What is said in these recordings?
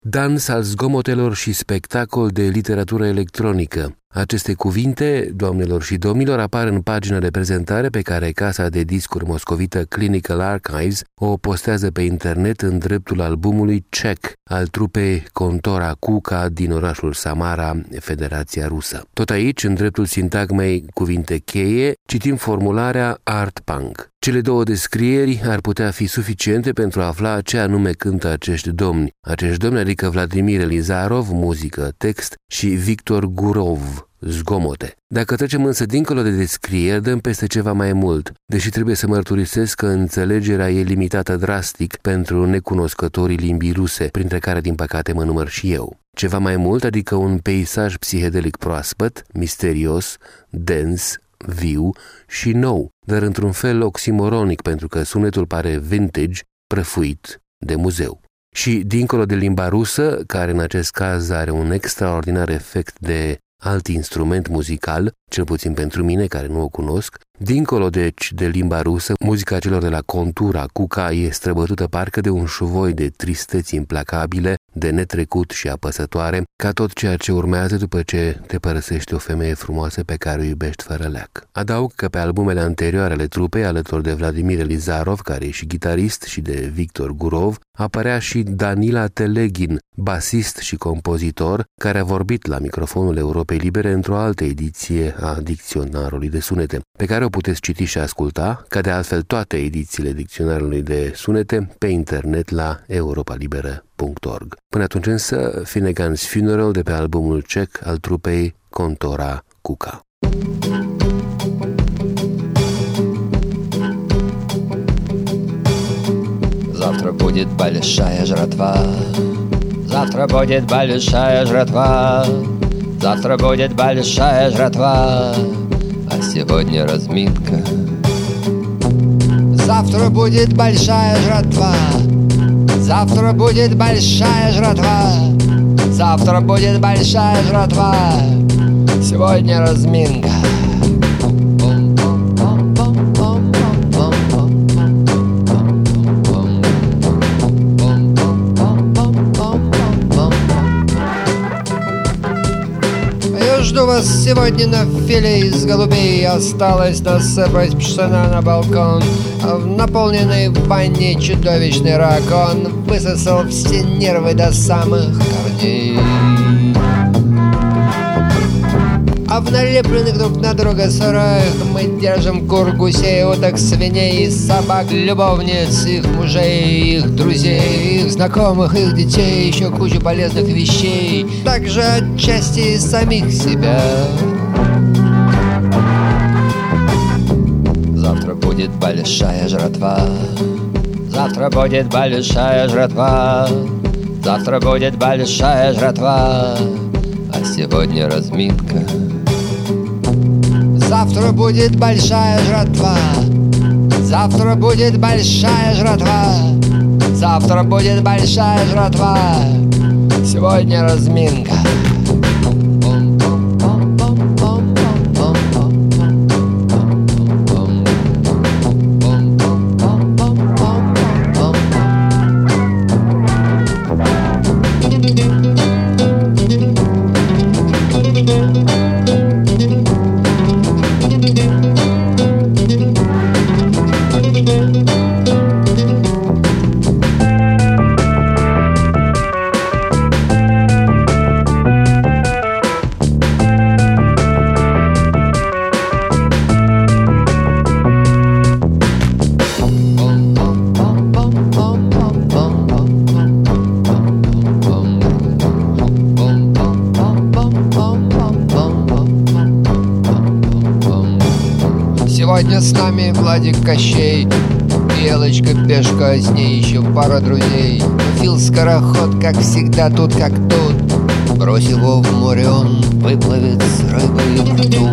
dans al zgomotelor și spectacol de literatură electronică. Aceste cuvinte, doamnelor și domnilor, apar în pagina de prezentare pe care casa de discuri moscovită Clinical Archives o postează pe internet în dreptul albumului Check al trupei Kontora Kuka din orașul Samara, Federația Rusă. Tot aici, în dreptul sintagmei cuvinte cheie, citim formularea Art Punk. Cele două descrieri ar putea fi suficiente pentru a afla ce anume cântă acești domni. Acești domni, adică Vladimir Elizarov, muzică, text, și Victor Gurov, zgomote. Dacă trecem însă dincolo de descrieri, dăm peste ceva mai mult, deși trebuie să mărturisesc că înțelegerea e limitată drastic pentru necunoscătorii limbii ruse, printre care, din păcate, mă număr și eu. Ceva mai mult, adică un peisaj psihedelic proaspăt, misterios, dens, viu și nou, dar într-un fel oximoronic, pentru că sunetul pare vintage, prăfuit de muzeu. Și dincolo de limba rusă, care în acest caz are un extraordinar efect de alt instrument muzical, cel puțin pentru mine care nu o cunosc, dincolo deci de limba rusă, muzica celor de la Kontora Kuka e străbătută parcă de un șuvoi de tristeți implacabile, de netrecut și apăsătoare, ca tot ceea ce urmează după ce te părăsește o femeie frumoasă pe care o iubești fără leac. Adaug că pe albumele anterioare ale trupei, alături de Vladimir Elizarov, care e și gitarist, și de Victor Gurov, apărea și Danila Telegin, basist și compozitor, care a vorbit la microfonul Europei Libere într-o altă ediție a Dicționarului de Sunete, pe care o puteți citi și asculta, ca de altfel toate edițiile Dicționarului de Sunete, pe internet la europalibera.org. Până atunci însă, Finnegan's Funeral de pe albumul Check al trupei Kontora Kuka. Завтра будет большая жратва. Завтра будет большая жратва. Завтра будет большая жратва. А сегодня разминка. Завтра будет большая жратва. Завтра будет большая жратва. Завтра будет большая жратва. Сегодня разминка. Жду вас сегодня на филе из голубей. Осталось насыпать пшена на балкон. В наполненной ванне чудовищный ракон высосал все нервы до самых корней. А в налепленных друг на друга сараях мы держим кур, гусей, уток, свиней и собак, любовниц, их мужей, их друзей, их знакомых, их детей, еще кучу полезных вещей, также отчасти самих себя. Завтра будет большая жратва. Завтра будет большая жратва. Завтра будет большая жратва. А сегодня разминка. Завтра будет большая жратва. Завтра будет большая жратва. Завтра будет большая жратва. Сегодня разминка. Сегодня с нами Владик Кощей, Белочка Пешка, с ней еще пара друзей. Фил Скороход, как всегда, тут как тут. Брось его в море, он выплывет с рыбой в рту.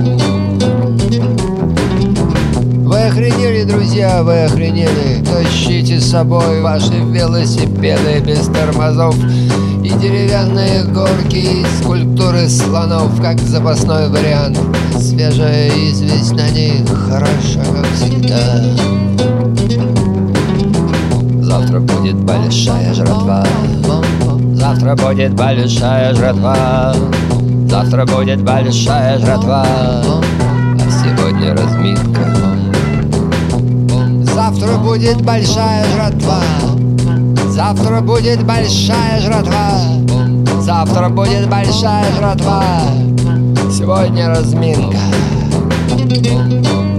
Вы охренели, друзья, вы охренели. Тащите с собой ваши велосипеды без тормозов и деревянные горки из скульптуры слонов, как запасной вариант. Свежая известь на них хороша, как всегда. Завтра будет большая жратва. Завтра будет большая жратва. Завтра будет большая жратва, а сегодня разминка. Завтра будет большая жратва. Завтра будет большая жратва. Завтра будет большая жратва, сегодня разминка.